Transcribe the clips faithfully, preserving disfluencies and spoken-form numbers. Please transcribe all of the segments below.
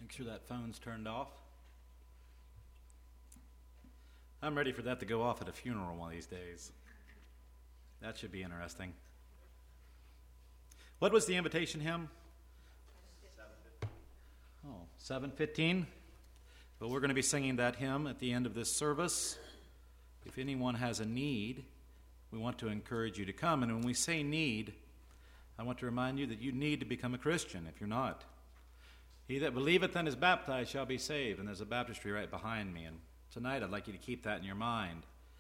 Make sure that phone's turned off. I'm ready for that to go off at a funeral one of these days. That should be interesting. What was the invitation hymn? Oh, seven fifteen. But we're going to be singing that hymn at the end of this service. If anyone has a need, we want to encourage you to come. And when we say need, I want to remind you that you need to become a Christian if you're not. He that believeth and is baptized shall be saved. And there's a baptistry right behind me. And tonight I'd like you to keep that in your mind.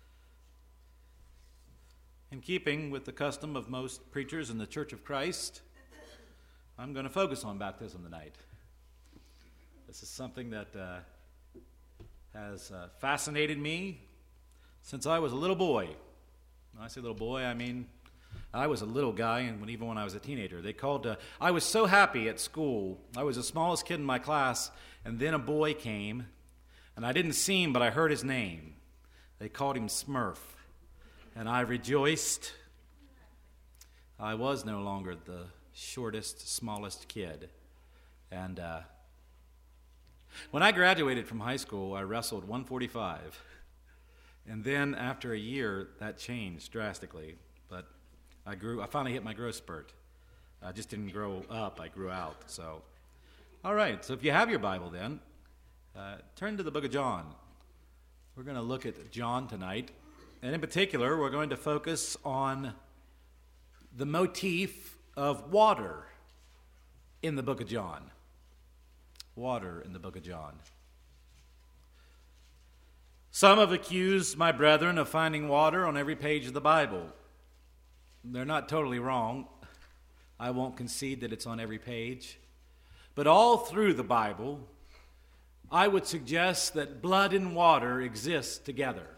In keeping with the custom of most preachers in the Church of Christ, I'm going to focus on baptism tonight. This is something that uh, has uh, fascinated me since I was a little boy. When I say little boy, I mean I was a little guy, and when, even when I was a teenager. They called, uh, I was so happy at school. I was the smallest kid in my class, and then a boy came, and I didn't see him, but I heard his name. They called him Smurf, and I rejoiced. I was no longer the shortest, smallest kid. And uh, when I graduated from high school, I wrestled one forty-five. And then after a year, that changed drastically. But I grew. I finally hit my growth spurt. I just didn't grow up. I grew out. So, all right. So if you have your Bible then, uh, turn to the book of John. We're going to look at John tonight. And in particular, we're going to focus on the motif of water in the book of John. Water in the book of John. Some have accused my brethren of finding water on every page of the Bible. They're not totally wrong. I won't concede that it's on every page. But all through the Bible, I would suggest that blood and water exist together.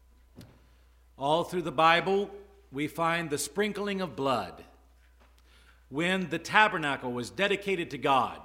All through the Bible, we find the sprinkling of blood. When the tabernacle was dedicated to God,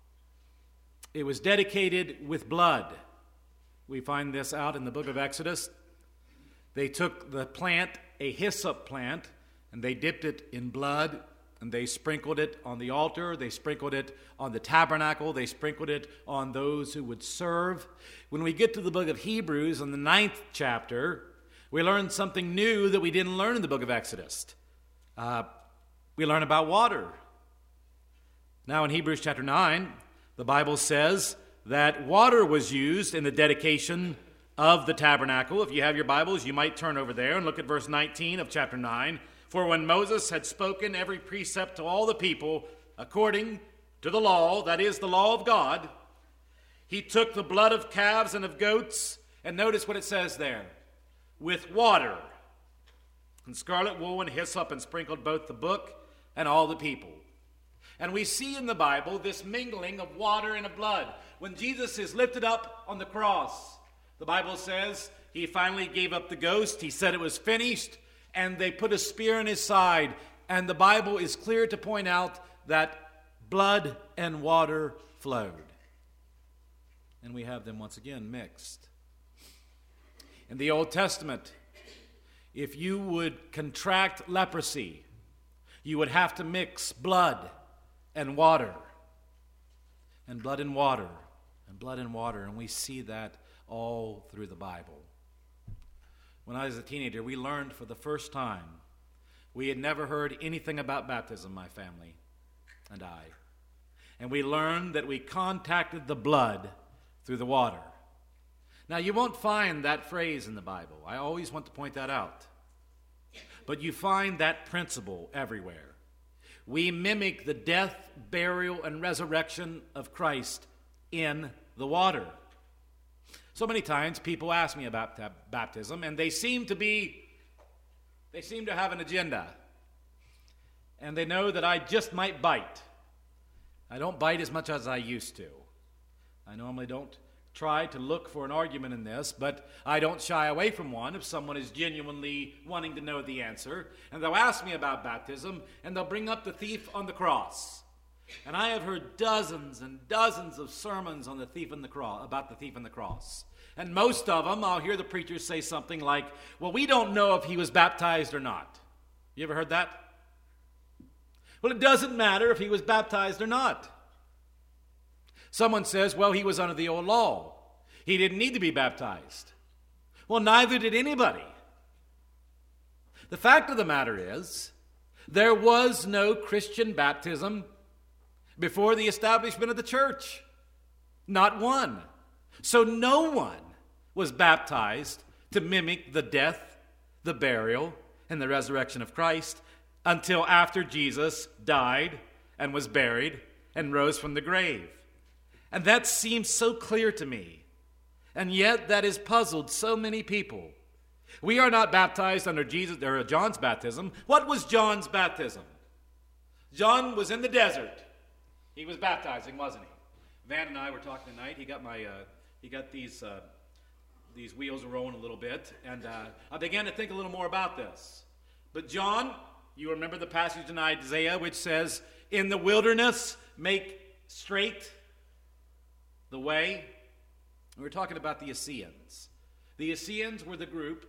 it was dedicated with blood. We find this out in the book of Exodus. They took the plant, a hyssop plant, and they dipped it in blood, and they sprinkled it on the altar. They sprinkled it on the tabernacle. They sprinkled it on those who would serve. When we get to the book of Hebrews, in the ninth chapter, we learn something new that we didn't learn in the book of Exodus. Uh, we learn about water. Now in Hebrews chapter nine, the Bible says that water was used in the dedication of the tabernacle. If you have your Bibles, you might turn over there and look at verse nineteen of chapter nine. For when Moses had spoken every precept to all the people according to the law, that is the law of God, he took the blood of calves and of goats, and notice what it says there, with water and scarlet wool and hyssop, and sprinkled both the book and all the people. And we see in the Bible this mingling of water and of blood. When Jesus is lifted up on the cross, the Bible says he finally gave up the ghost. He said it was finished, and they put a spear in his side. And the Bible is clear to point out that blood and water flowed. And we have them once again mixed. In the Old Testament, if you would contract leprosy, you would have to mix blood and water, and blood and water, and blood and water, and we see that all through the Bible. When I was a teenager, we learned for the first time. We had never heard anything about baptism, my family and I. And we learned that we contacted the blood through the water. Now, you won't find that phrase in the Bible. I always want to point that out. But you find that principle everywhere. We mimic the death, burial, and resurrection of Christ in the water. So many times people ask me about baptism, and they seem to be, they seem to have an agenda. And they know that I just might bite. I don't bite as much as I used to. I normally don't try to look for an argument in this, but I don't shy away from one if someone is genuinely wanting to know the answer. And they'll ask me about baptism, and they'll bring up the thief on the cross. And I have heard dozens and dozens of sermons on the thief on the cross, about the thief on the cross. And most of them, I'll hear the preachers say something like, well, we don't know if he was baptized or not. You ever heard that? Well, it doesn't matter if he was baptized or not. Someone says, well, he was under the old law. He didn't need to be baptized. Well, neither did anybody. The fact of the matter is, there was no Christian baptism before the establishment of the church. Not one. So no one was baptized to mimic the death, the burial, and the resurrection of Christ until after Jesus died and was buried and rose from the grave. And that seems so clear to me. And yet that has puzzled so many people. We are not baptized under Jesus or John's baptism. What was John's baptism? John was in the desert. He was baptizing, wasn't he? Van and I were talking tonight. He got my, uh, he got these, uh, these wheels rolling a little bit, and uh, I began to think a little more about this. But John, you remember the passage in Isaiah which says, "In the wilderness, make straight the way." We were talking about the Essenes. The Essenes were the group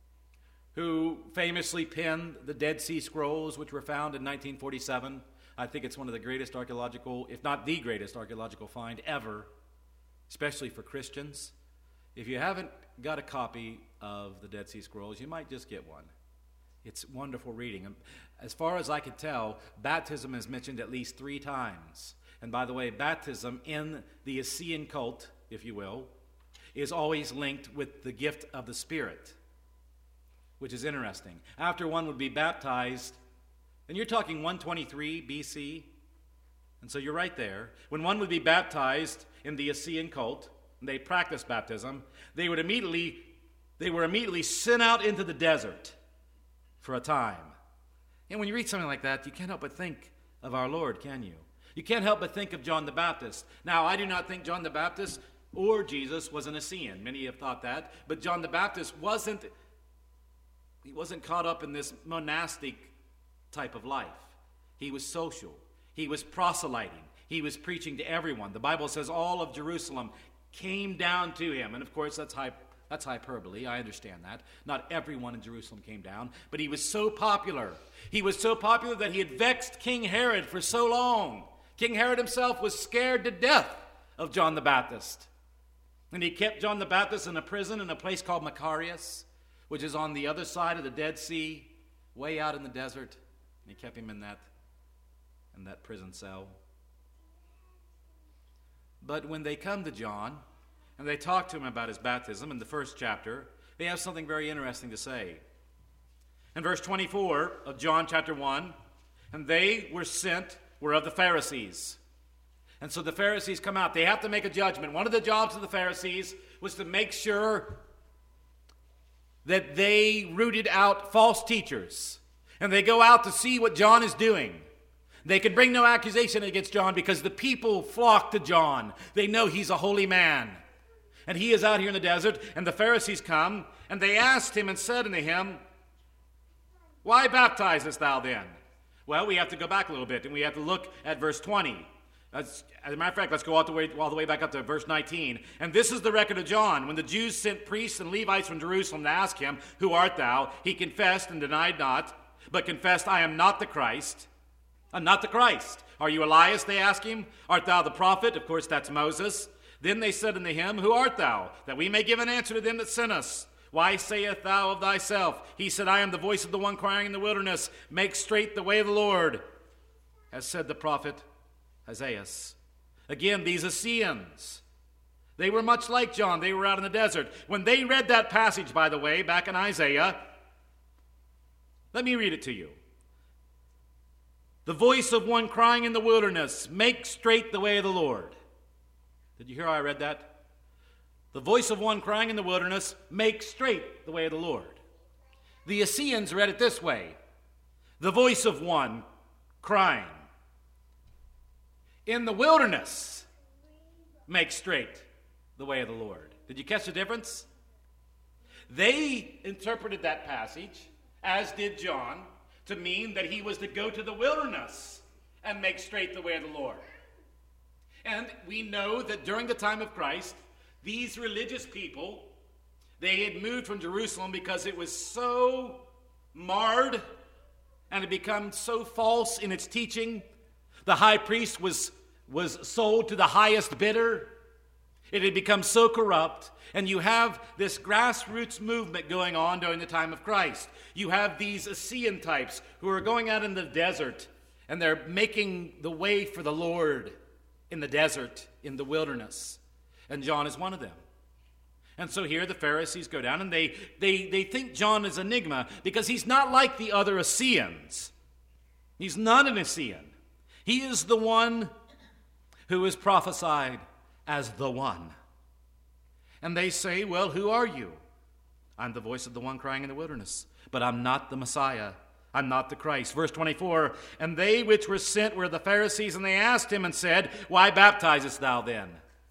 who famously penned the Dead Sea Scrolls, which were found in nineteen forty-seven. I think it's one of the greatest archaeological, if not the greatest archaeological find ever, especially for Christians. If you haven't got a copy of the Dead Sea Scrolls, you might just get one. It's wonderful reading. As far as I can tell, baptism is mentioned at least three times. And by the way, baptism in the Essene cult, if you will, is always linked with the gift of the Spirit, which is interesting. After one would be baptized, and you're talking one twenty-three B C, and so you're right there. When one would be baptized in the Essene cult, and they practiced baptism, they would immediately, they were immediately sent out into the desert for a time. And when you read something like that, you can't help but think of our Lord, can you? You can't help but think of John the Baptist. Now, I do not think John the Baptist or Jesus was an Essene. Many have thought that. But John the Baptist wasn't, he wasn't caught up in this monastic type of life. He was social. He was proselyting. He was preaching to everyone. The Bible says all of Jerusalem came down to him. And of course, that's hype. That's hyperbole. I understand that. Not everyone in Jerusalem came down, but he was so popular. He was so popular that he had vexed King Herod for so long. King Herod himself was scared to death of John the Baptist. And he kept John the Baptist in a prison in a place called Macarius, which is on the other side of the Dead Sea, way out in the desert. And he kept him in that, in that prison cell. But when they come to John, and they talk to him about his baptism in the first chapter, they have something very interesting to say. In verse twenty-four of John chapter one, and they were sent were of the Pharisees. And so the Pharisees come out. They have to make a judgment. One of the jobs of the Pharisees was to make sure that they rooted out false teachers. And they go out to see what John is doing. They can bring no accusation against John because the people flock to John. They know he's a holy man. And he is out here in the desert, and the Pharisees come, and they asked him and said unto him, "Why baptizest thou then?" Well, we have to go back a little bit, and we have to look at verse twenty. As, as a matter of fact, let's go all the, way, all the way back up to verse nineteen. "And this is the record of John. When the Jews sent priests and Levites from Jerusalem to ask him, 'Who art thou?' he confessed and denied not, but confessed, 'I am not the Christ.'" I'm not the Christ. "Are you Elias?" they ask him. "Art thou the prophet?" Of course, that's Moses. Then they said unto him, "Who art thou? That we may give an answer to them that sent us. Why sayest thou of thyself?" He said, "I am the voice of the one crying in the wilderness, 'Make straight the way of the Lord,' as said the prophet Isaiah." Again, these Essenes, they were much like John. They were out in the desert. When they read that passage, by the way, back in Isaiah, let me read it to you. "The voice of one crying in the wilderness, 'Make straight the way of the Lord.'" Did you hear how I read that? The voice of one crying in the wilderness, "Make straight the way of the Lord." The Essenes read it this way: "The voice of one crying in the wilderness, make straight the way of the Lord." Did you catch the difference? They interpreted that passage, as did John, to mean that he was to go to the wilderness and make straight the way of the Lord. And we know that during the time of Christ, these religious people, they had moved from Jerusalem because it was so marred and had become so false in its teaching. The high priest was was sold to the highest bidder. It had become so corrupt. And you have this grassroots movement going on during the time of Christ. You have these Essene types who are going out in the desert, and they're making the way for the Lord in the desert, in the wilderness. And John is one of them. And so here the Pharisees go down, and they, they, they think John is an enigma because he's not like the other Essenes. He's not an Essene. He is the one who is prophesied as the one. And they say, well, who are you? I'm the voice of the one crying in the wilderness, but I'm not the Messiah. I'm not the Christ. Verse twenty-four, and they which were sent were the Pharisees, and they asked him and said, why baptizest thou then?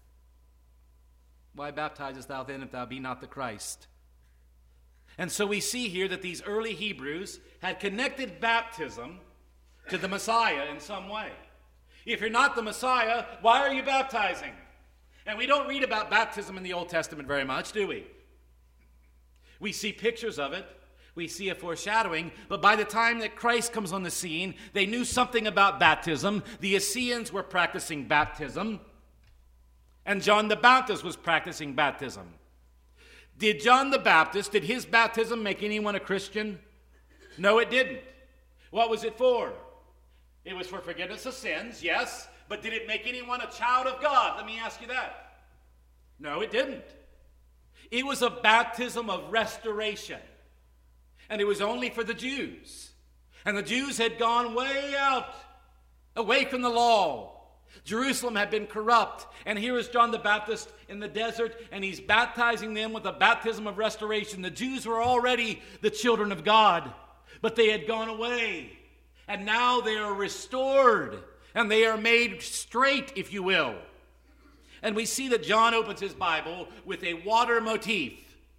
Why baptizest thou then if thou be not the Christ? And so we see here that these early Hebrews had connected baptism to the Messiah in some way. If you're not the Messiah, why are you baptizing? And we don't read about baptism in the Old Testament very much, do we? We see pictures of it. We see a foreshadowing. But by the time that Christ comes on the scene, they knew something about baptism. The Essenes were practicing baptism. And John the Baptist was practicing baptism. Did John the Baptist, did his baptism make anyone a Christian? No, it didn't. What was it for? It was for forgiveness of sins, yes. But did it make anyone a child of God? Let me ask you that. No, it didn't. It was a baptism of restoration. And it was only for the Jews. And the Jews had gone way out, away from the law. Jerusalem had been corrupt. And here is John the Baptist in the desert, and he's baptizing them with a baptism of restoration. The Jews were already the children of God, but they had gone away. And now they are restored. And they are made straight, if you will. And we see that John opens his Bible with a water motif.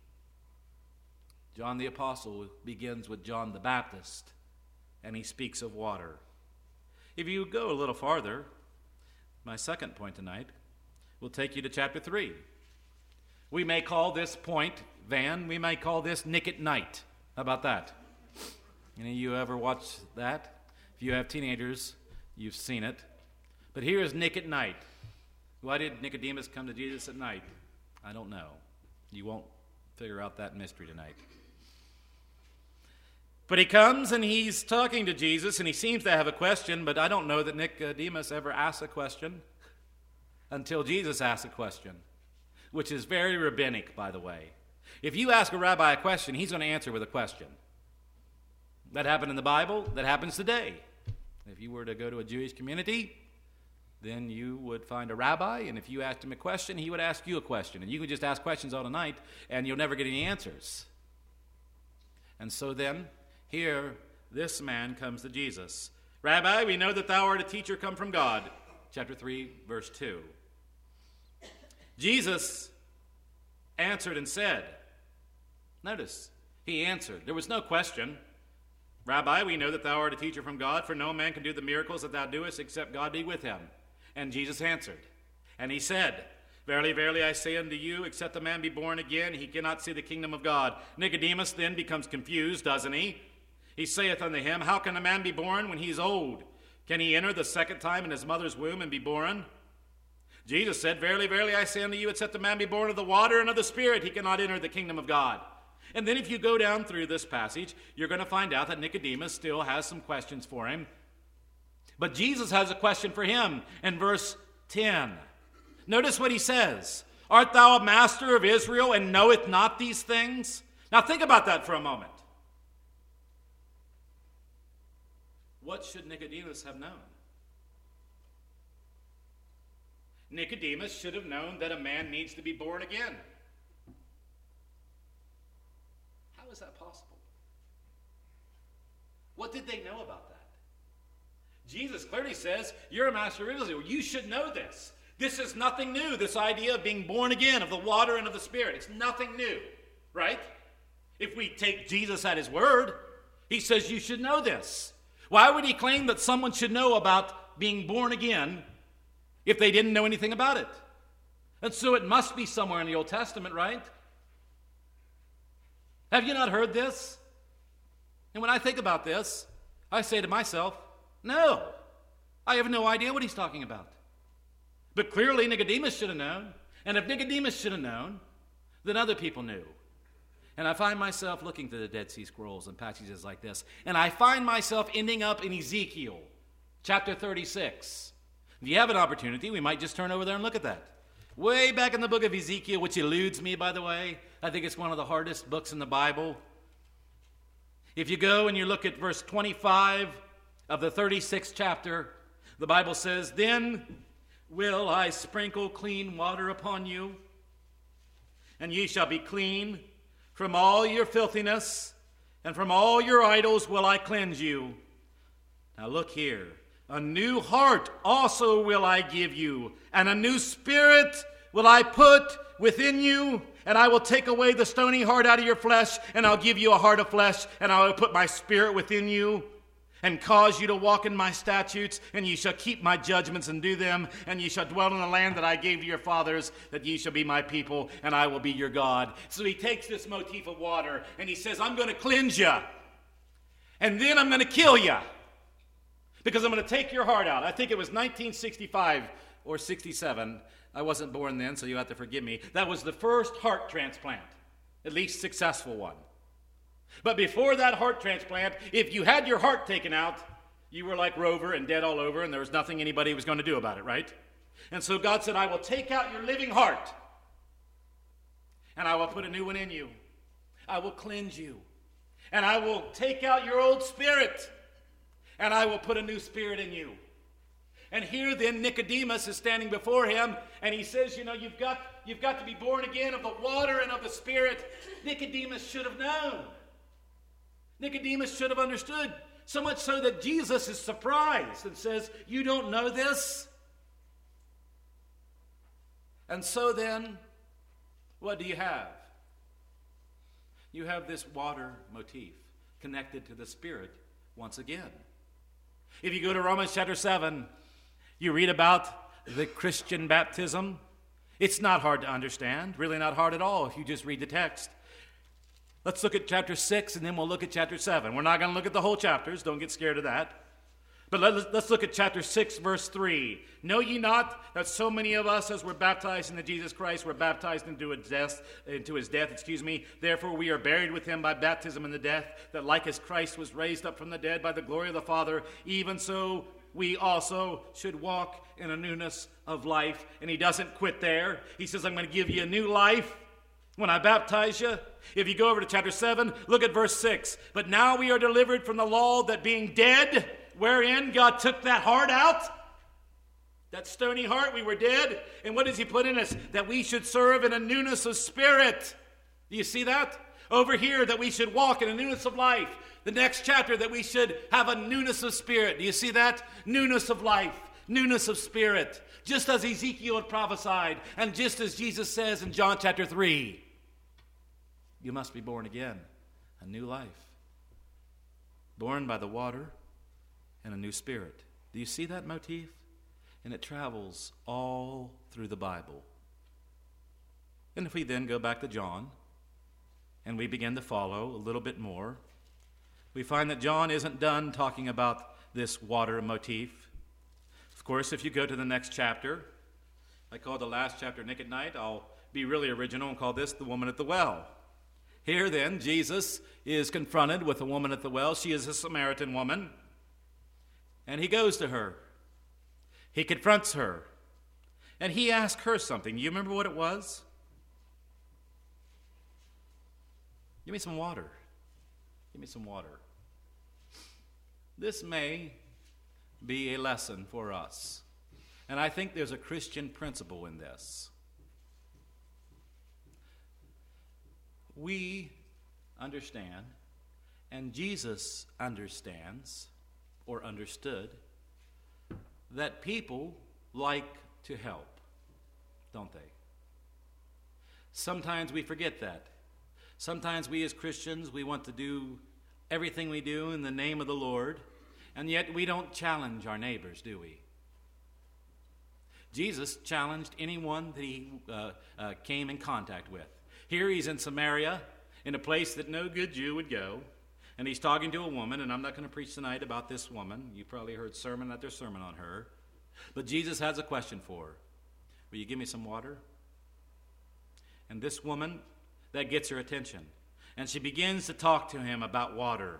John the Apostle begins with John the Baptist, and he speaks of water. If you go a little farther, my second point tonight will take you to chapter three. We may call this point, Van, we may call this Nick at Night. How about that? Any of you ever watch that? If you have teenagers, you've seen it. But here is Nick at night. Why did Nicodemus come to Jesus at night? I don't know. You won't figure out that mystery tonight. But he comes and he's talking to Jesus, and he seems to have a question, but I don't know that Nicodemus ever asked a question until Jesus asked a question, which is very rabbinic, by the way. If you ask a rabbi a question, he's going to answer with a question. That happened in the Bible. That happens today. If you were to go to a Jewish community, then you would find a rabbi, and if you asked him a question, he would ask you a question. And you could just ask questions all night, and you'll never get any answers. And so then, here, this man comes to Jesus. Rabbi, we know that thou art a teacher come from God. Chapter three, verse two. Jesus answered and said, notice, he answered. There was no question. Rabbi, we know that thou art a teacher from God, for no man can do the miracles that thou doest except God be with him. And Jesus answered, and he said, Verily, verily, I say unto you, except a man be born again, he cannot see the kingdom of God. Nicodemus then becomes confused, doesn't he? He saith unto him, How can a man be born when he is old? Can he enter the second time in his mother's womb and be born? Jesus said, Verily, verily, I say unto you, except a man be born of the water and of the Spirit, he cannot enter the kingdom of God. And then if you go down through this passage, you're going to find out that Nicodemus still has some questions for him. But Jesus has a question for him in verse ten. Notice what he says. Art thou a master of Israel and knoweth not these things? Now think about that for a moment. What should Nicodemus have known? Nicodemus should have known that a man needs to be born again. How is that possible? What did they know about that? Jesus clearly says, you're a master of Israel. You should know this. This is nothing new, this idea of being born again, of the water and of the Spirit. It's nothing new, right? If we take Jesus at his word, he says you should know this. Why would he claim that someone should know about being born again if they didn't know anything about it? And so it must be somewhere in the Old Testament, right? Have you not heard this? And when I think about this, I say to myself, no, I have no idea what he's talking about. But clearly Nicodemus should have known. And if Nicodemus should have known, then other people knew. And I find myself looking through the Dead Sea Scrolls and passages like this, and I find myself ending up in Ezekiel chapter thirty-six. If you have an opportunity, we might just turn over there and look at that. Way back in the book of Ezekiel, which eludes me, by the way. I think it's one of the hardest books in the Bible. If you go and you look at verse twenty-five of the thirty-sixth chapter, the Bible says, "Then will I sprinkle clean water upon you, and ye shall be clean. From all your filthiness and from all your idols will I cleanse you." Now look here. "A new heart also will I give you, and a new spirit will I put within you, and I will take away the stony heart out of your flesh, and I'll give you a heart of flesh, and I will put my spirit within you, and cause you to walk in my statutes, and ye shall keep my judgments and do them, and ye shall dwell in the land that I gave to your fathers, that ye shall be my people, and I will be your God." So he takes this motif of water, and he says, I'm going to cleanse you, and then I'm going to kill you, because I'm going to take your heart out. I think it was nineteen sixty-five or sixty-seven. I wasn't born then, so you have to forgive me. That was the first heart transplant, at least successful one. But before that heart transplant, if you had your heart taken out, you were like Rover and dead all over, and there was nothing anybody was going to do about it, right? And so God said, I will take out your living heart, and I will put a new one in you. I will cleanse you. And I will take out your old spirit, and I will put a new spirit in you. And here then Nicodemus is standing before him, and he says, you know, you've got, you've got to be born again of the water and of the Spirit. Nicodemus should have known. Nicodemus should have understood, so much so that Jesus is surprised and says, you don't know this? And so then, what do you have? You have this water motif connected to the Spirit once again. If you go to Romans chapter seven, you read about the Christian baptism. It's not hard to understand, really not hard at all if you just read the text. Let's look at chapter six, and then we'll look at chapter seven. We're not going to look at the whole chapters. Don't get scared of that. But let, let's look at chapter six, verse three. "Know ye not that so many of us as were baptized into Jesus Christ were baptized into his death, into his death, excuse me. Therefore we are buried with him by baptism in the death, that like as Christ was raised up from the dead by the glory of the Father, even so we also should walk in a newness of life." And he doesn't quit there. He says, I'm going to give you a new life when I baptize you. If you go over to chapter seven, look at verse six. "But now we are delivered from the law, that being dead, wherein God took that heart out, that stony heart, we were dead. And what does he put in us? That we should serve in a newness of spirit." Do you see that? Over here, that we should walk in a newness of life. The next chapter, that we should have a newness of spirit. Do you see that? Newness of life, newness of spirit. Just as Ezekiel had prophesied, and just as Jesus says in John chapter three, you must be born again, a new life. Born by the water and a new spirit. Do you see that motif? And it travels all through the Bible. And if we then go back to John, and we begin to follow a little bit more, we find that John isn't done talking about this water motif. Of course, if you go to the next chapter, I call the last chapter Nick at Night. I'll be really original and call this the woman at the well. Here then, Jesus is confronted with a woman at the well. She is a Samaritan woman. And he goes to her. He confronts her. And he asks her something. Do you remember what it was? Give me some water. Give me some water. This may be a lesson for us. And I think there's a Christian principle in this. We understand, and Jesus understands, or understood, that people like to help, don't they? Sometimes we forget that. Sometimes we as Christians, we want to do everything we do in the name of the Lord, and yet we don't challenge our neighbors, do we? Jesus challenged anyone that he uh, uh, came in contact with. Here he's in Samaria, in a place that no good Jew would go, and he's talking to a woman, and I'm not going to preach tonight about this woman. You probably heard sermon after sermon on her. But Jesus has a question for her. Will you give me some water? And this woman, that gets her attention. And she begins to talk to him about water.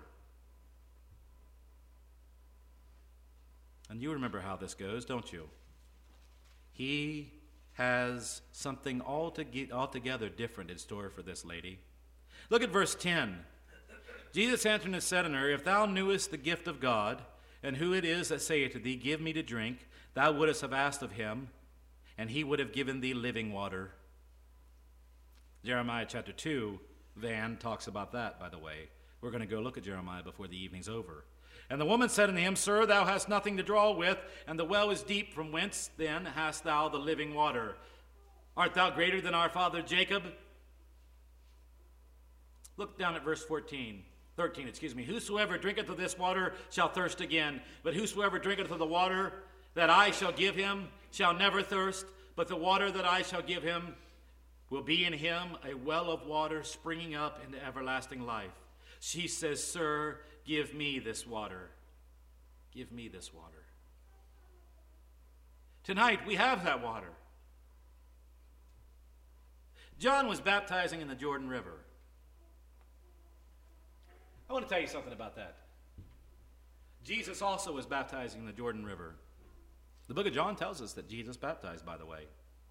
And you remember how this goes, don't you? He has something altogether different in store for this lady. Look at verse ten. Jesus answered and said unto her, If thou knewest the gift of God, and who it is that saith to thee, Give me to drink, thou wouldest have asked of him, and he would have given thee living water. Jeremiah chapter two, Van talks about that, by the way. We're going to go look at Jeremiah before the evening's over. And the woman said unto him, Sir, thou hast nothing to draw with, and the well is deep. From whence then hast thou the living water? Art thou greater than our father Jacob? Look down at verse fourteen. thirteen, excuse me. Whosoever drinketh of this water shall thirst again. But whosoever drinketh of the water that I shall give him shall never thirst. But the water that I shall give him will be in him a well of water springing up into everlasting life. She says, Sir, give me this water. Give me this water. Tonight we have that water. John was baptizing in the Jordan River. I want to tell you something about that. Jesus also was baptizing in the Jordan River. The book of John tells us that Jesus baptized, by the way.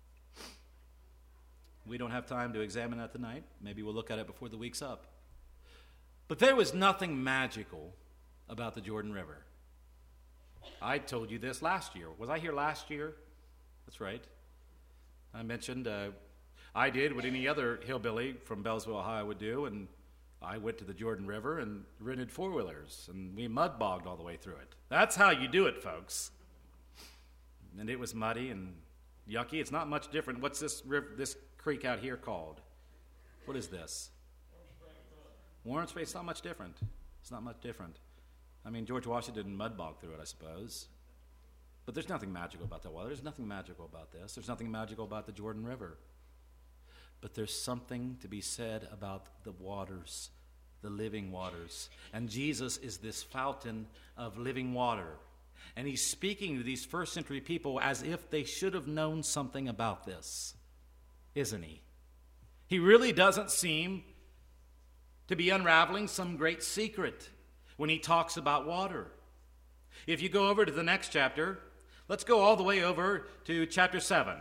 We don't have time to examine that tonight. Maybe we'll look at it before the week's up. But there was nothing magical about the Jordan River. I told you this last year. Was I here last year? That's right. I mentioned uh, I did what any other hillbilly from Bellsville, Ohio would do, and I went to the Jordan River and rented four-wheelers, and we mud-bogged all the way through it. That's how you do it, folks. And it was muddy and yucky. It's not much different. What's this river, this creek out here called? What is this? Warren Spring. It's not much different. It's not much different. I mean, George Washington didn't mud-bog through it, I suppose. But there's nothing magical about that water. There's nothing magical about this. There's nothing magical about the Jordan River. But there's something to be said about the waters, the living waters. And Jesus is this fountain of living water. And he's speaking to these first century people as if they should have known something about this, isn't he? He really doesn't seem to be unraveling some great secret when he talks about water. If you go over to the next chapter, let's go all the way over to chapter seven.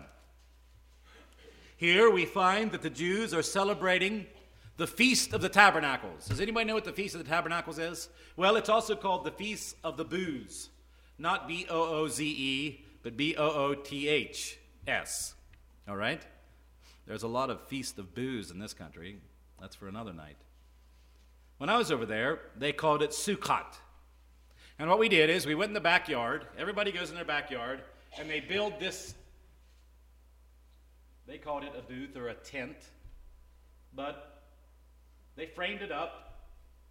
Here we find that the Jews are celebrating the Feast of the Tabernacles. Does anybody know what the Feast of the Tabernacles is? Well, it's also called the Feast of the Booths. Not B O O Z E, but B O O T H S. All right? There's a lot of Feast of Booths in this country. That's for another night. When I was over there, they called it Sukkot. And what we did is we went in the backyard. Everybody goes in their backyard, and they build this. They called it a booth or a tent, but they framed it up,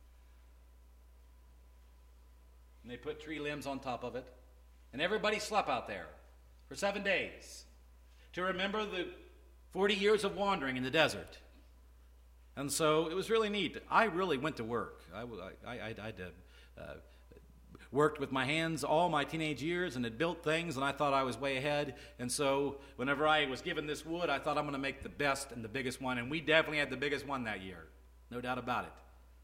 and they put tree limbs on top of it, and everybody slept out there for seven days to remember the forty years of wandering in the desert. And so it was really neat. I really went to work. I, I, I, I did, uh, worked with my hands all my teenage years and had built things, and I thought I was way ahead. And so whenever I was given this wood, I thought I'm going to make the best and the biggest one. And we definitely had the biggest one that year. No doubt about it.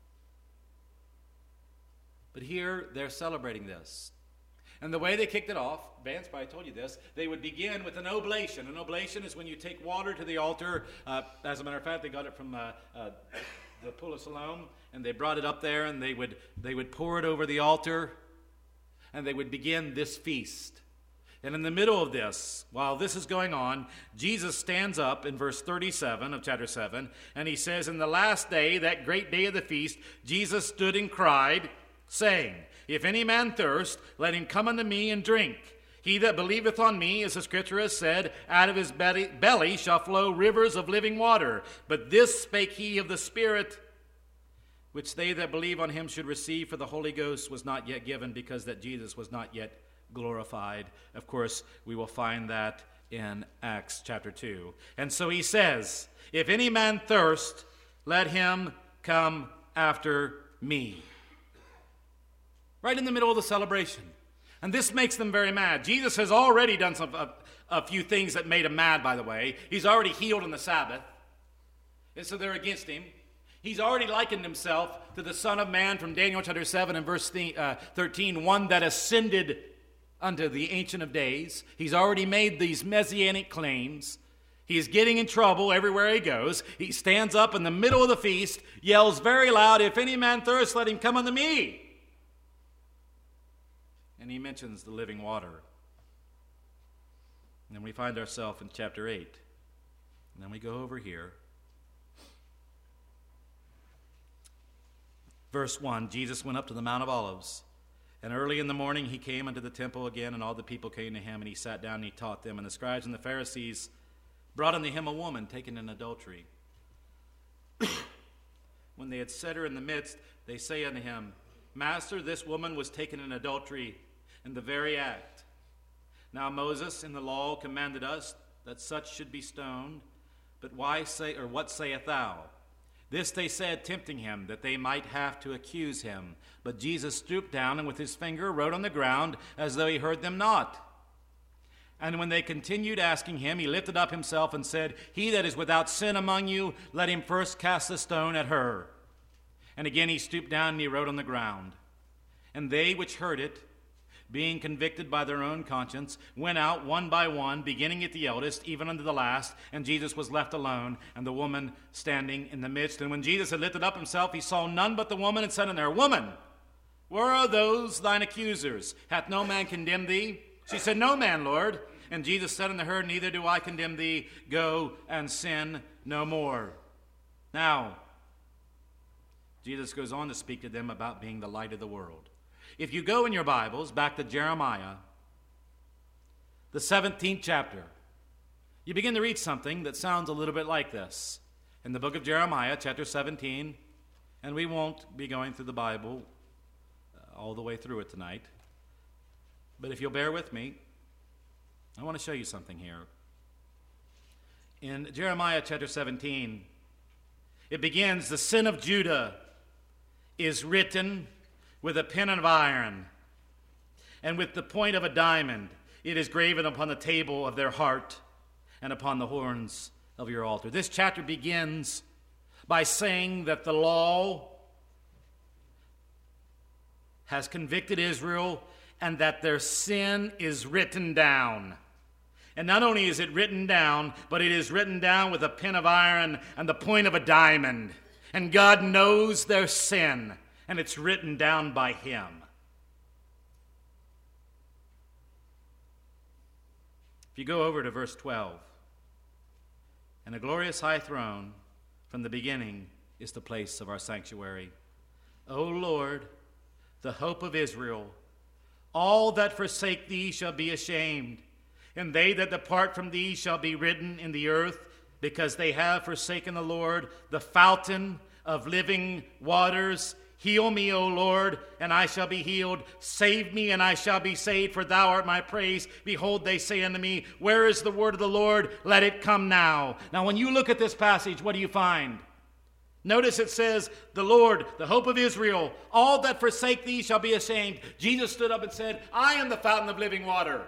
But here they're celebrating this. And the way they kicked it off, Vance probably told you this, they would begin with an oblation. An oblation is when you take water to the altar. Uh, as a matter of fact, they got it from uh, uh, the Pool of Siloam, and they brought it up there, and they would they would pour it over the altar, and they would begin this feast. And in the middle of this, while this is going on, Jesus stands up in verse thirty-seven of chapter seven, and he says, In the last day, that great day of the feast, Jesus stood and cried, saying, If any man thirst, let him come unto me and drink. He that believeth on me, as the scripture has said, out of his belly, belly shall flow rivers of living water. But this spake he of the Spirit, which they that believe on him should receive, for the Holy Ghost was not yet given, because that Jesus was not yet glorified. Of course, we will find that in Acts chapter two. And so he says, If any man thirst, let him come after me. Right in the middle of the celebration. And this makes them very mad. Jesus has already done some, a, a few things that made him mad, by the way. He's already healed on the Sabbath. And so they're against him. He's already likened himself to the Son of Man from Daniel chapter seven and verse thirteen, one that ascended unto the Ancient of Days. He's already made these messianic claims. He is getting in trouble everywhere he goes. He stands up in the middle of the feast, yells very loud, "If any man thirst, let him come unto me." And he mentions the living water. And then we find ourselves in chapter eight. And then we go over here. Verse one, Jesus went up to the Mount of Olives. And early in the morning he came unto the temple again, and all the people came to him, and he sat down and he taught them. And the scribes and the Pharisees brought unto him a woman taken in adultery. When they had set her in the midst, they say unto him, "Master, this woman was taken in adultery in the very act. Now Moses in the law commanded us that such should be stoned. But why say, or what sayest thou?" This they said, tempting him, that they might have to accuse him. But Jesus stooped down and with his finger wrote on the ground, as though he heard them not. And when they continued asking him, he lifted up himself and said, "He that is without sin among you, let him first cast the stone at her." And again he stooped down and he wrote on the ground. And they which heard it, being convicted by their own conscience, went out one by one, beginning at the eldest, even unto the last. And Jesus was left alone, and the woman standing in the midst. And when Jesus had lifted up himself, he saw none but the woman, and said unto her, "Woman, where are those thine accusers? Hath no man condemned thee?" She said, "No man, Lord." And Jesus said unto her, "Neither do I condemn thee. Go and sin no more." Now, Jesus goes on to speak to them about being the light of the world. If you go in your Bibles back to Jeremiah, the seventeenth chapter, you begin to read something that sounds a little bit like this. In the book of Jeremiah, chapter seventeen, and we won't be going through the Bible uh, all the way through it tonight, but if you'll bear with me, I want to show you something here. In Jeremiah chapter seventeen, it begins, "The sin of Judah is written with a pen of iron, and with the point of a diamond it is graven upon the table of their heart and upon the horns of your altar." This chapter begins by saying that the law has convicted Israel and that their sin is written down. And not only is it written down, but it is written down with a pen of iron and the point of a diamond. And God knows their sin, and it's written down by him. If you go over to verse twelve, "And a glorious high throne from the beginning is the place of our sanctuary. O Lord, the hope of Israel, all that forsake thee shall be ashamed, and they that depart from thee shall be written in the earth, because they have forsaken the Lord, the fountain of living waters. Heal me, O Lord, and I shall be healed. Save me, and I shall be saved, for thou art my praise. Behold, they say unto me, where is the word of the Lord? Let it come now." Now, when you look at this passage, what do you find? Notice it says, "The Lord, the hope of Israel, all that forsake thee shall be ashamed." Jesus stood up and said, "I am the fountain of living water."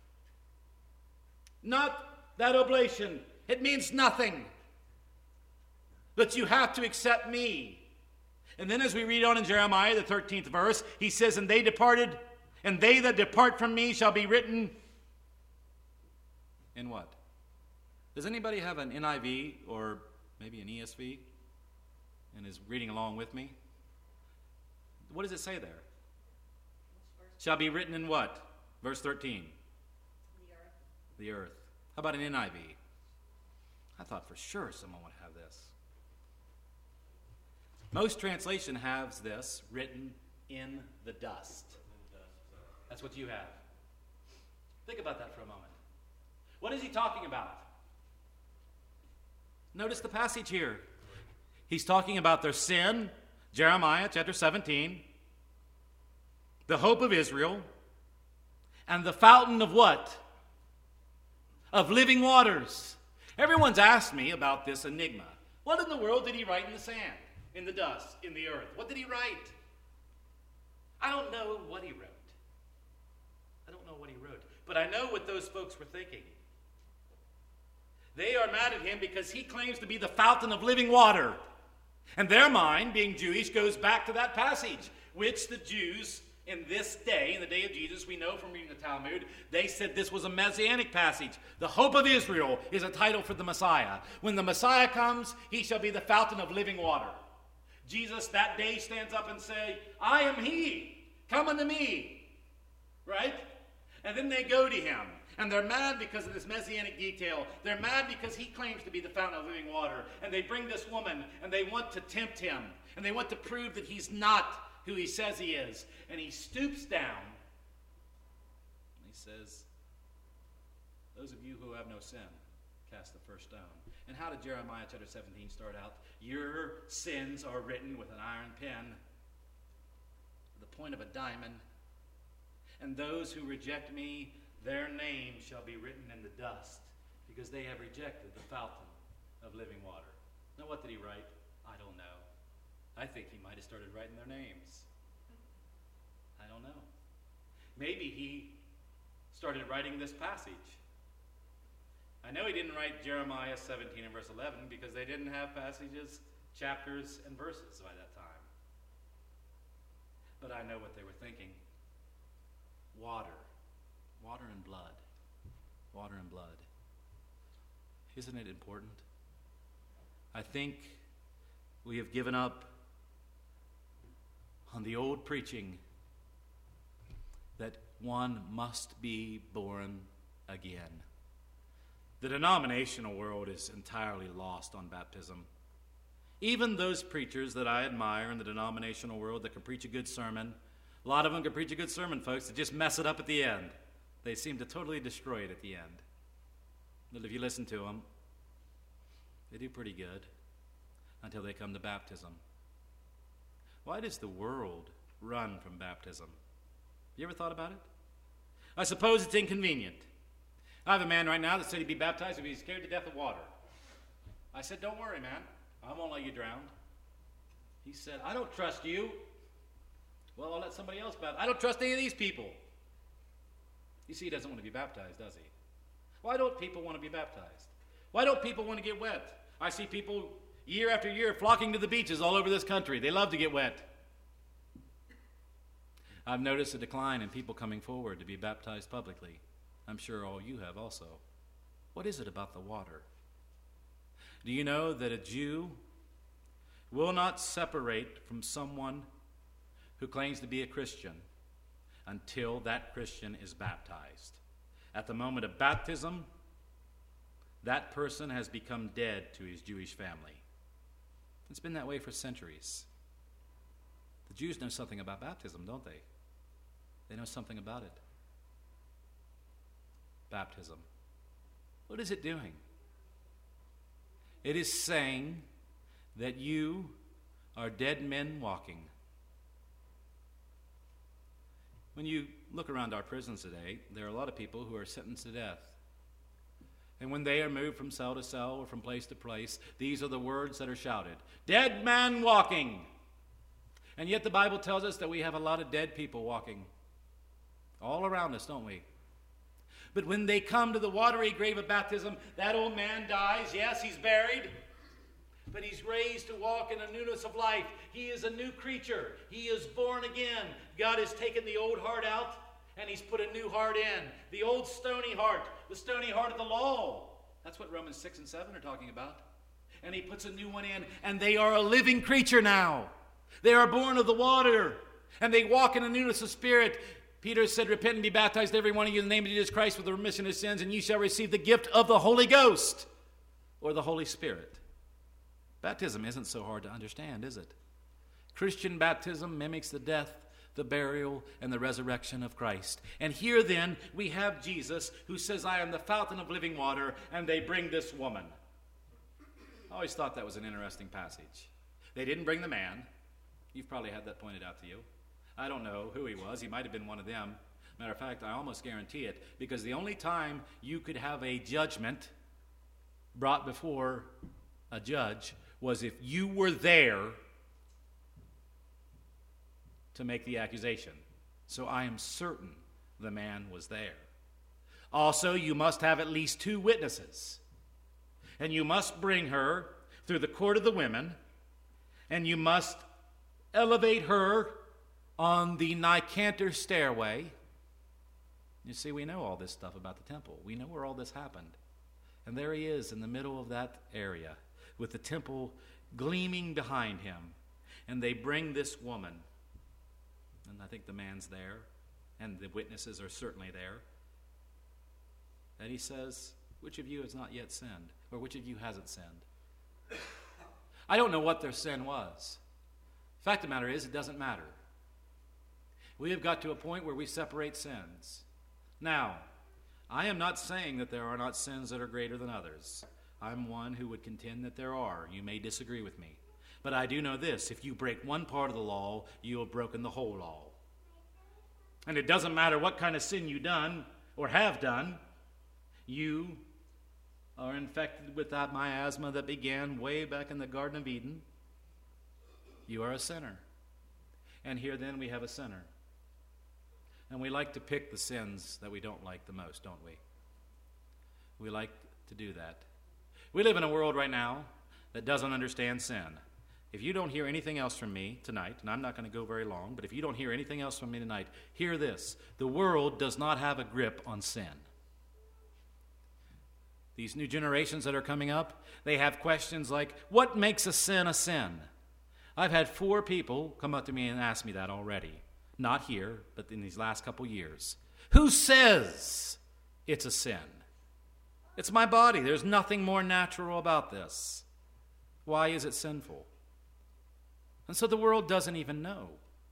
Not that oblation. It means nothing. But you have to accept me. And then as we read on in Jeremiah, the thirteenth verse, he says, "And they departed, and they that depart from me shall be written" in what? Does anybody have an N I V or maybe an E S V and is reading along with me? What does it say there? Shall be written in what? Verse thirteen. The earth. The earth. How about an N I V? I thought for sure someone would have this. Most translation has this written in the dust. That's what you have. Think about that for a moment. What is he talking about? Notice the passage here. He's talking about their sin, Jeremiah chapter seventeen, the hope of Israel, and the fountain of what? Of living waters. Everyone's asked me about this enigma. What in the world did he write in the sand? In the dust, in the earth. What did he write? I don't know what he wrote. But I know what those folks were thinking. They are mad at him because he claims to be the fountain of living water. And their mind, being Jewish, goes back to that passage, which the Jews in this day, in the day of Jesus, we know from reading the Talmud, they said this was a messianic passage. The hope of Israel is a title for the Messiah. When the Messiah comes, he shall be the fountain of living water. Jesus that day stands up and say, I am he, come unto me. Right? And then they go to him. And they're mad because of this messianic detail. They're mad because he claims to be the fountain of living water. And they bring this woman, and they want to tempt him. And they want to prove that he's not who he says he is. And he stoops down. And he says, those of you who have no sin, cast the first stone. And how did Jeremiah chapter seventeen start out? Your sins are written with an iron pen, the point of a diamond. And those who reject me, their names shall be written in the dust, because they have rejected the fountain of living water. Now, what did he write? I don't know. I think he might have started writing their names. I don't know. Maybe he started writing this passage. I know he didn't write Jeremiah seventeen and verse eleven because they didn't have passages, chapters, and verses by that time. But I know what they were thinking. Water. Water and blood. Water and blood. Isn't it important? I think we have given up on the old preaching that one must be born again. The denominational world is entirely lost on baptism. Even those preachers that I admire in the denominational world that can preach a good sermon, a lot of them can preach a good sermon, folks, that just mess it up at the end. They seem to totally destroy it at the end. But if you listen to them, they do pretty good until they come to baptism. Why does the world run from baptism? You ever thought about it? I suppose it's inconvenient. I have a man right now that said he'd be baptized if he's scared to death of water. I said, don't worry, man. I won't let you drown. He said, I don't trust you. Well, I'll let somebody else baptize. I don't trust any of these people. You see, he doesn't want to be baptized, does he? Why don't people want to be baptized? Why don't people want to get wet? I see people year after year flocking to the beaches all over this country. They love to get wet. I've noticed a decline in people coming forward to be baptized publicly. I'm sure all you have also. What is it about the water? Do you know that a Jew will not separate from someone who claims to be a Christian until that Christian is baptized? At the moment of baptism, that person has become dead to his Jewish family. It's been that way for centuries. The Jews know something about baptism, don't they? They know something about it. Baptism. What is it doing? It is saying that you are dead men walking. When you look around our prisons today, there are a lot of people who are sentenced to death. And when they are moved from cell to cell or from place to place, these are the words that are shouted. Dead man walking. And yet the Bible tells us that we have a lot of dead people walking all around us, don't we? But when they come to the watery grave of baptism, that old man dies. Yes, he's buried. But he's raised to walk in a newness of life. He is a new creature. He is born again. God has taken the old heart out, and he's put a new heart in. The old stony heart, the stony heart of the law. That's what Romans six and seven are talking about. And he puts a new one in, and they are a living creature now. They are born of the water, and they walk in a newness of spirit. Peter said, repent and be baptized, every one of you, in the name of Jesus Christ, for the remission of sins, and you shall receive the gift of the Holy Ghost, or the Holy Spirit. Baptism isn't so hard to understand, is it? Christian baptism mimics the death, the burial, and the resurrection of Christ. And here then we have Jesus who says, I am the fountain of living water, and they bring this woman. I always thought that was an interesting passage. They didn't bring the man. You've probably had that pointed out to you. I don't know who he was. He might have been one of them. Matter of fact, I almost guarantee it, because the only time you could have a judgment brought before a judge was if you were there to make the accusation. So I am certain the man was there. Also, you must have at least two witnesses. And you must bring her through the court of the women, and you must elevate her on the Nicanor stairway. You see, we know all this stuff about the temple. We know where all this happened. And there he is in the middle of that area with the temple gleaming behind him. And they bring this woman. And I think the man's there, and the witnesses are certainly there. And he says, which of you has not yet sinned? Or which of you hasn't sinned? I don't know what their sin was. The fact of the matter is, it doesn't matter. We have got to a point where we separate sins. Now, I am not saying that there are not sins that are greater than others. I'm one who would contend that there are. You may disagree with me. But I do know this. If you break one part of the law, you have broken the whole law. And it doesn't matter what kind of sin you've done or have done. You are infected with that miasma that began way back in the Garden of Eden. You are a sinner. And here then we have a sinner. And we like to pick the sins that we don't like the most, don't we? We like to do that. We live in a world right now that doesn't understand sin. If you don't hear anything else from me tonight, and I'm not going to go very long, but if you don't hear anything else from me tonight, hear this. The world does not have a grip on sin. These new generations that are coming up, they have questions like, what makes a sin a sin? I've had four people come up to me and ask me that already. Not here, but in these last couple years. Who says it's a sin? It's my body. There's nothing more natural about this. Why is it sinful? And so the world doesn't even know.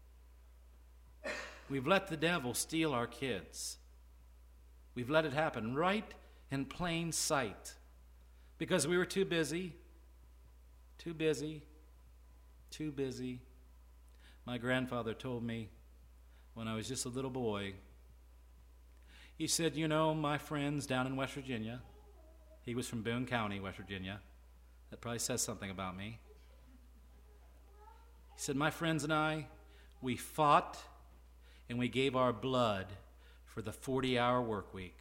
We've let the devil steal our kids. We've let it happen right in plain sight because we were too busy, too busy, too busy. My grandfather told me when I was just a little boy, he said, you know, my friends down in West Virginia, he was from Boone County, West Virginia. That probably says something about me. He said, my friends and I, we fought and we gave our blood for the forty-hour work week.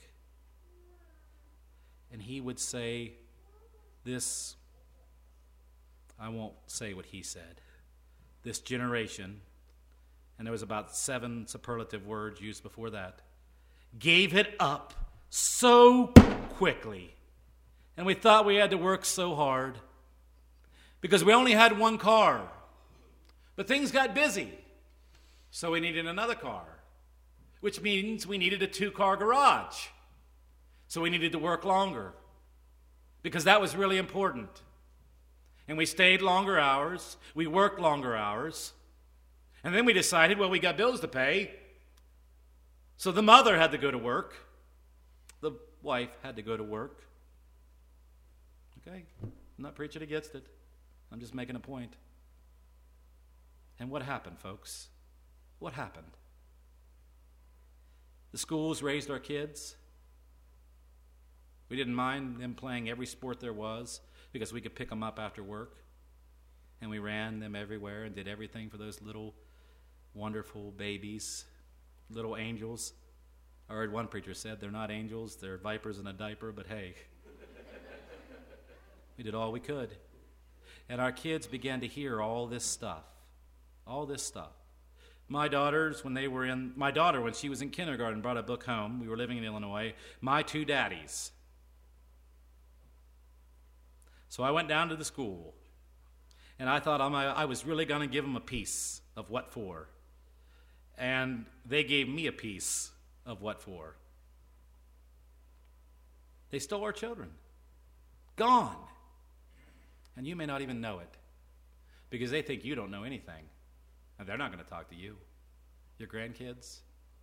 And he would say this, I won't say what he said, this generation, and there was about seven superlative words used before that, gave it up so quickly. And we thought we had to work so hard because we only had one car. But things got busy, so we needed another car, which means we needed a two-car garage. So we needed to work longer because that was really important. And we stayed longer hours, we worked longer hours, and then we decided, well, we got bills to pay. So the mother had to go to work. The wife had to go to work. Okay? I'm not preaching against it. I'm just making a point. And what happened, folks? What happened? The schools raised our kids. We didn't mind them playing every sport there was because we could pick them up after work. And we ran them everywhere and did everything for those little wonderful babies, little angels. I heard one preacher said they're not angels, they're vipers in a diaper, but hey. We did all we could. And our kids began to hear all this stuff. All this stuff. My daughters, when they were in, my daughter, when she was in kindergarten, brought a book home. We were living in Illinois. My Two Daddies. So I went down to the school, and I thought I was really going to give them a piece of what for. And they gave me a piece of what for. They stole our children. Gone. And you may not even know it because they think you don't know anything. And they're not going to talk to you. Your grandkids.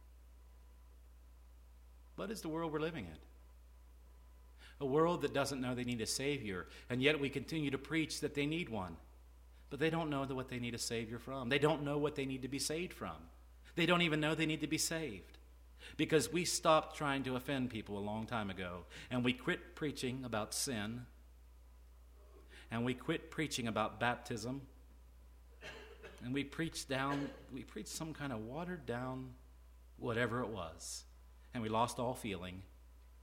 What is the world we're living in? A world that doesn't know they need a Savior, and yet we continue to preach that they need one. But they don't know what they need a Savior from. They don't know what they need to be saved from. They don't even know they need to be saved. Because we stopped trying to offend people a long time ago, and we quit preaching about sin, and we quit preaching about baptism, and we preached down, we preached some kind of watered down whatever it was, and we lost all feeling,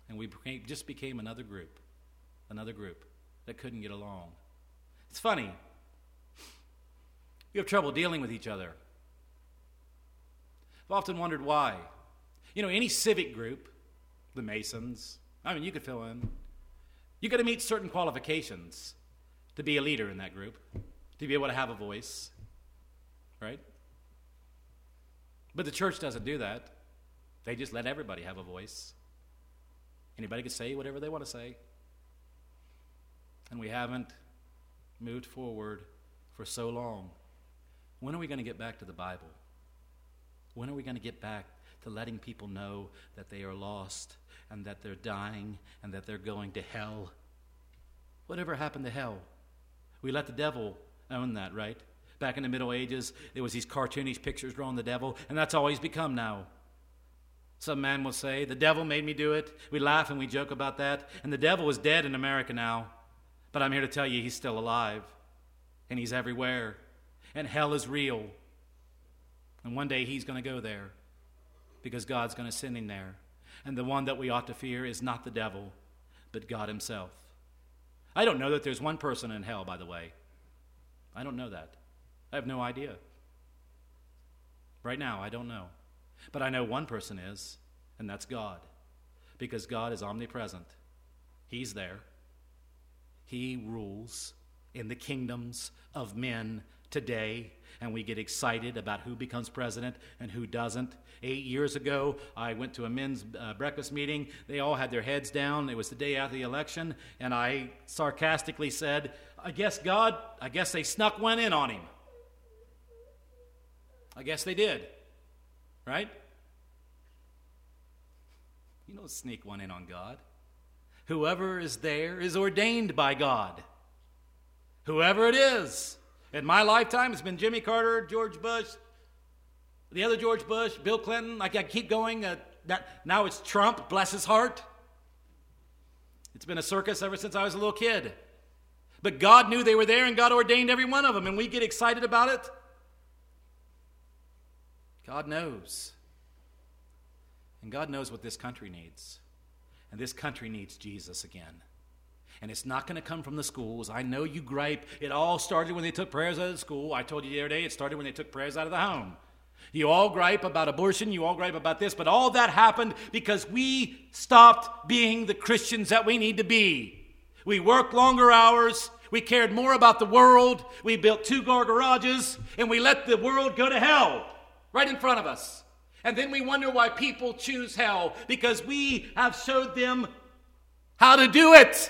And we became, just became another group, another group that couldn't get along. It's funny. We have trouble dealing with each other. I've often wondered why. You know, any civic group, the Masons, I mean, you could fill in. You got to meet certain qualifications to be a leader in that group, to be able to have a voice, right? But the church doesn't do that. They just let everybody have a voice. Anybody can say whatever they want to say. And we haven't moved forward for so long. When are we going to get back to the Bible? When are we going to get back to letting people know that they are lost and that they're dying and that they're going to hell? Whatever happened to hell? We let the devil own that, right? Back in the Middle Ages, there was these cartoonish pictures drawing the devil, and that's all he's become now. Some man will say, the devil made me do it. We laugh and we joke about that. And the devil is dead in America now. But I'm here to tell you he's still alive. And he's everywhere. And hell is real. And one day he's going to go there. Because God's going to send him there. And the one that we ought to fear is not the devil, but God himself. I don't know that there's one person in hell, by the way. I don't know that. I have no idea. Right now, I don't know. But I know one person is, and that's God. Because God is omnipresent. He's there. He rules in the kingdoms of men today, and we get excited about who becomes president and who doesn't. Eight years ago, I went to a men's uh, breakfast meeting. They all had their heads down. It was the day after the election, and I sarcastically said, I guess God, I guess they snuck one in on him. I guess they did. Right? You don't sneak one in on God. Whoever is there is ordained by God. Whoever it is. In my lifetime, it's been Jimmy Carter, George Bush, the other George Bush, Bill Clinton. I can keep going. Uh, that, now it's Trump, bless his heart. It's been a circus ever since I was a little kid. But God knew they were there, and God ordained every one of them, and we get excited about it. God knows. And God knows what this country needs. And this country needs Jesus again. And it's not going to come from the schools. I know you gripe. It all started when they took prayers out of the school. I told you the other day it started when they took prayers out of the home. You all gripe about abortion. You all gripe about this. But all that happened because we stopped being the Christians that we need to be. We worked longer hours. We cared more about the world. We built two-car garages. And we let the world go to hell. Right in front of us. And then we wonder why people choose hell. Because we have showed them how to do it.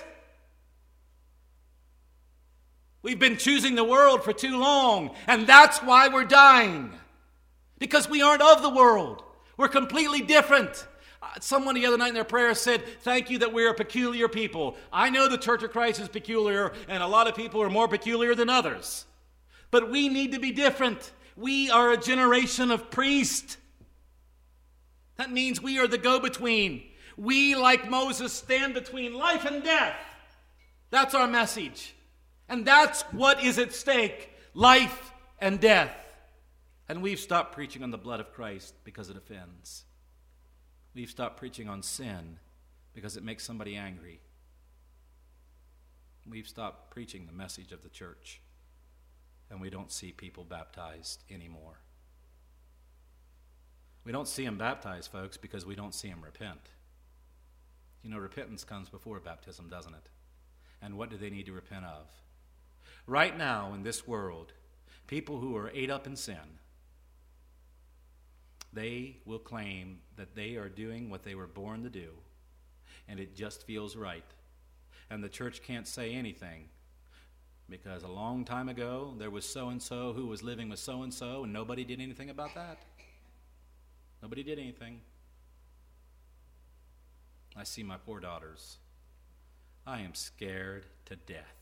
We've been choosing the world for too long. And that's why we're dying. Because we aren't of the world. We're completely different. Uh, someone the other night in their prayer said, thank you that we're a peculiar people. I know the Church of Christ is peculiar. And a lot of people are more peculiar than others. But we need to be different. We are a generation of priests. That means we are the go-between. We, like Moses, stand between life and death. That's our message. And that's what is at stake, life and death. And we've stopped preaching on the blood of Christ because it offends. We've stopped preaching on sin because it makes somebody angry. We've stopped preaching the message of the church. And we don't see people baptized anymore. We don't see them baptized, folks, because we don't see them repent. You know, repentance comes before baptism, doesn't it? And what do they need to repent of? Right now in this world, people who are ate up in sin, they will claim that they are doing what they were born to do, and it just feels right. And the church can't say anything. Because a long time ago, there was so-and-so who was living with so-and-so, and nobody did anything about that. Nobody did anything. I see my poor daughters. I am scared to death.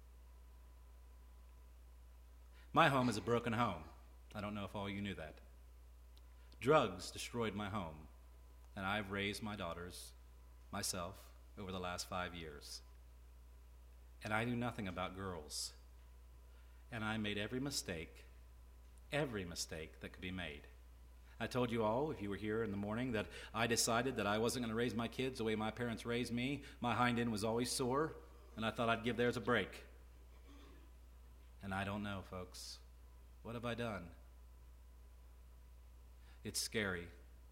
My home is a broken home. I don't know if all you knew that. Drugs destroyed my home, and I've raised my daughters myself over the last five years. And I knew nothing about girls. And I made every mistake, every mistake that could be made. I told you all, if you were here in the morning, that I decided that I wasn't going to raise my kids the way my parents raised me. My hind end was always sore, and I thought I'd give theirs a break. And I don't know, folks. What have I done? It's scary.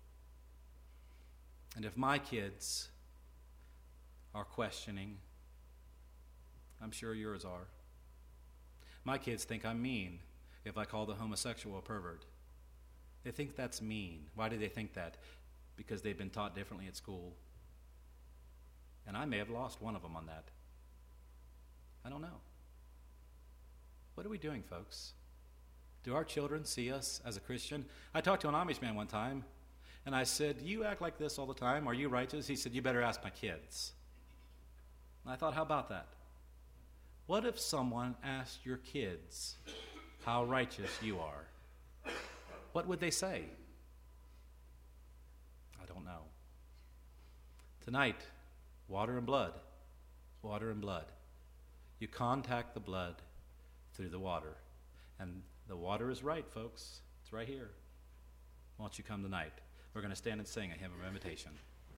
And if my kids are questioning, I'm sure yours are. My kids think I'm mean if I call the homosexual a pervert. They think that's mean. Why do they think that? Because they've been taught differently at school. And I may have lost one of them on that. I don't know. What are we doing, folks? Do our children see us as a Christian? I talked to an Amish man one time, and I said, "Do you act like this all the time? Are you righteous?" He said, "You better ask my kids." And I thought, how about that? What if someone asked your kids how righteous you are? What would they say? I don't know. Tonight, water and blood. Water and blood. You contact the blood through the water. And the water is right, folks. It's right here. Why don't you come tonight? We're going to stand and sing a hymn of invitation.